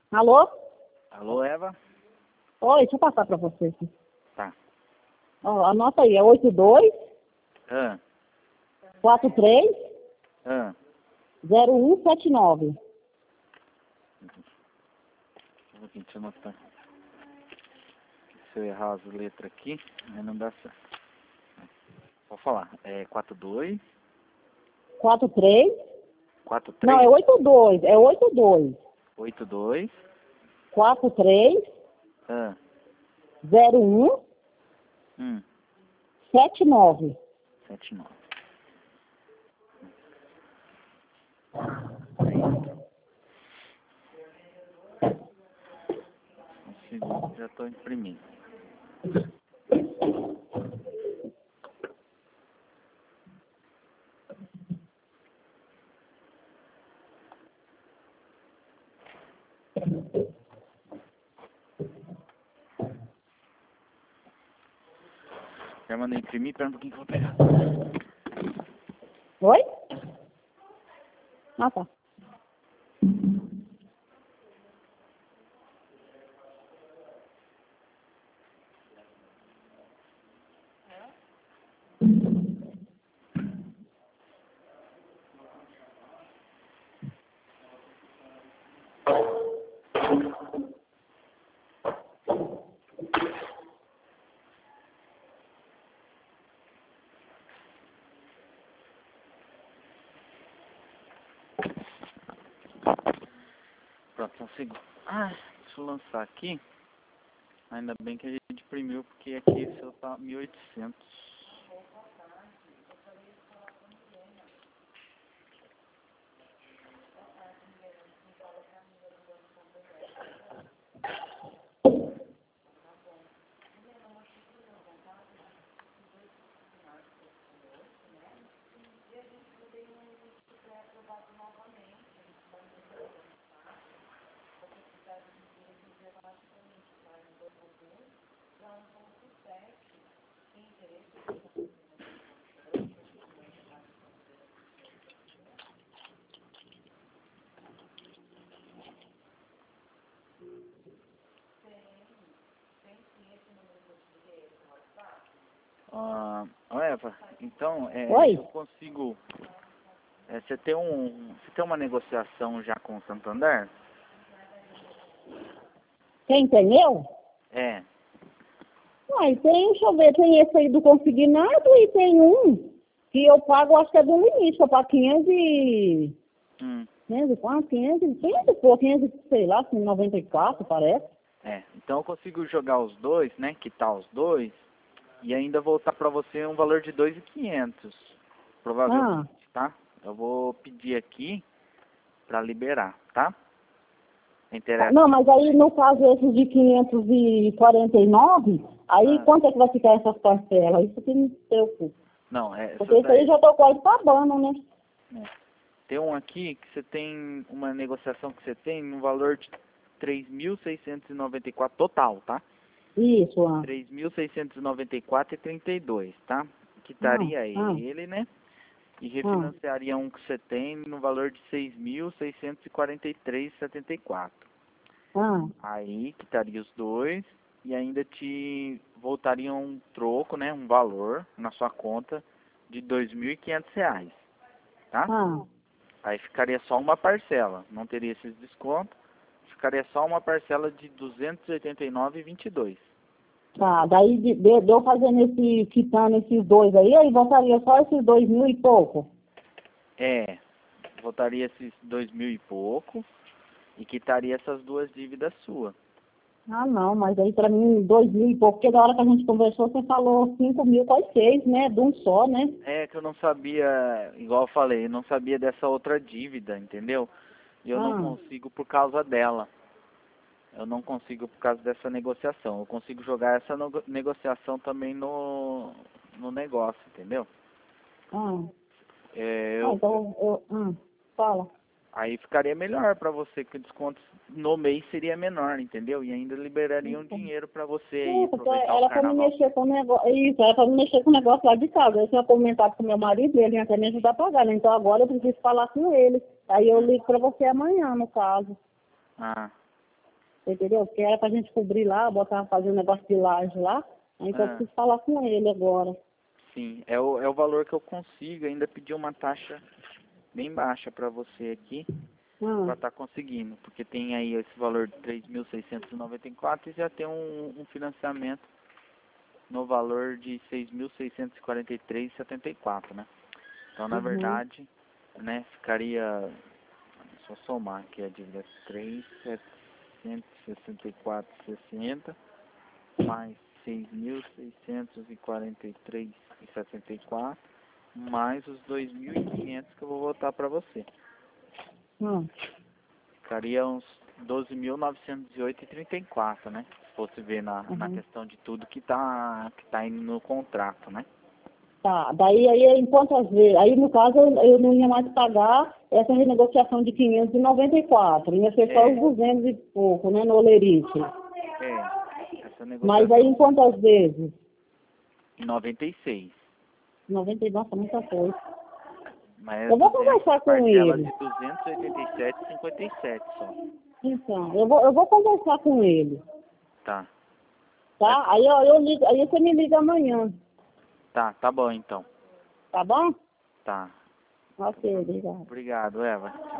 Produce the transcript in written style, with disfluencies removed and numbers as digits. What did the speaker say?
Alô? Alô, Eva? Oi, deixa eu passar pra você aqui. Tá. Ó, anota aí, é 82 Ah, 43 ah. 0179. Deixa eu anotar. Se eu errar as letras aqui, aí não dá certo. Vou falar. É 42, 43. 43, Não, é 82. É 82 82, 43 ah, 01 79. 79. Um segundo, já estou imprimindo. Já mandei imprimir, pera um pouquinho que eu vou pegar. Oi? Ah, tá. Pronto, só um segundo. Ah, deixa eu lançar aqui. Ainda bem que a gente imprimiu, porque aqui o seu tá 1800. Eva, então, Oi? eu consigo... você tem uma negociação já com o Santander? Tem pneu? É. Uai, tem, deixa eu ver, tem esse aí do consignado e tem um que eu pago, acho que é do limite, eu pago 500 e... 500 e quanto? 500 e pouco, 500 e sei lá, 94 parece. Então eu consigo jogar os dois, né, quitar os dois, e ainda voltar pra você um valor de 2.500, provavelmente, tá? Eu vou pedir aqui pra liberar, tá? Interessa? Não, mas aí no caso esses de 549, aí quanto é que vai ficar essas parcelas? Isso que me preocupa. Não, Porque isso aí já tô quase pagando, né? Tem um aqui que você tem uma negociação que você tem no valor de 3.694 total, tá? Isso, 3.694,32, tá? Quitaria ele, né? E refinanciaria um que você tem no valor de 6.643,74. Aí quitaria os dois e ainda te voltaria um troco, né? Um valor na sua conta de R$ 2.500, tá? Aí ficaria só uma parcela, não teria esses descontos, ficaria só uma parcela de R$ 289,22. Tá, daí de eu fazendo quitando esses dois aí voltaria só esses 2.000 e pouco. Voltaria esses 2.000 e pouco e quitaria essas duas dívidas suas. Ah, não, mas aí pra mim 2.000 e pouco, porque da hora que a gente conversou, você falou 5.000, quase 6, né? De um só, né? É que eu não sabia, igual eu falei, eu não sabia dessa outra dívida, entendeu? E eu não consigo por causa dela. Eu não consigo por causa dessa negociação. Eu consigo jogar essa negociação também no negócio, entendeu? Fala. Aí ficaria melhor para você, que o desconto no mês seria menor, entendeu? E ainda liberaria um dinheiro para você aí aproveitar o Era pra me carnaval. mexer com o negócio. Isso, era pra me mexer com o negócio lá de casa. Eu tinha comentado com meu marido, ele ia até me ajudar a pagar, né? Então agora eu preciso falar com ele. Aí eu ligo pra você amanhã, no caso. Entendeu? Porque era pra gente cobrir lá, fazer um negócio de laje lá. Então eu preciso falar com ele agora. Sim, é o valor que eu consigo. Ainda pedi uma taxa bem baixa para você aqui, para estar conseguindo. Porque tem aí esse valor de 3.694 e já tem um financiamento no valor de 6.643,74, né? Então, na verdade, né, ficaria, só somar aqui a dívida, 3.764,60 mais 6.643,74 mais os 2.500 que eu vou voltar para você. Ficaria uns 12.908,34, né? Se fosse ver na questão de tudo que tá indo no contrato, né? Tá, daí aí em quantas vezes? Aí no caso eu não ia mais pagar essa renegociação de 594, ia ser só os 200 e pouco, né, no Olerite. Essa negociação. Mas aí em quantas vezes? 96. 90, nossa, muita coisa. Mas eu vou conversar com ele. de 287,57 só. Então, eu vou conversar com ele. Tá. Tá? Aí eu ligo, aí você me liga amanhã. Tá bom então. Tá bom? Tá. Ok, obrigado. Obrigado, Eva.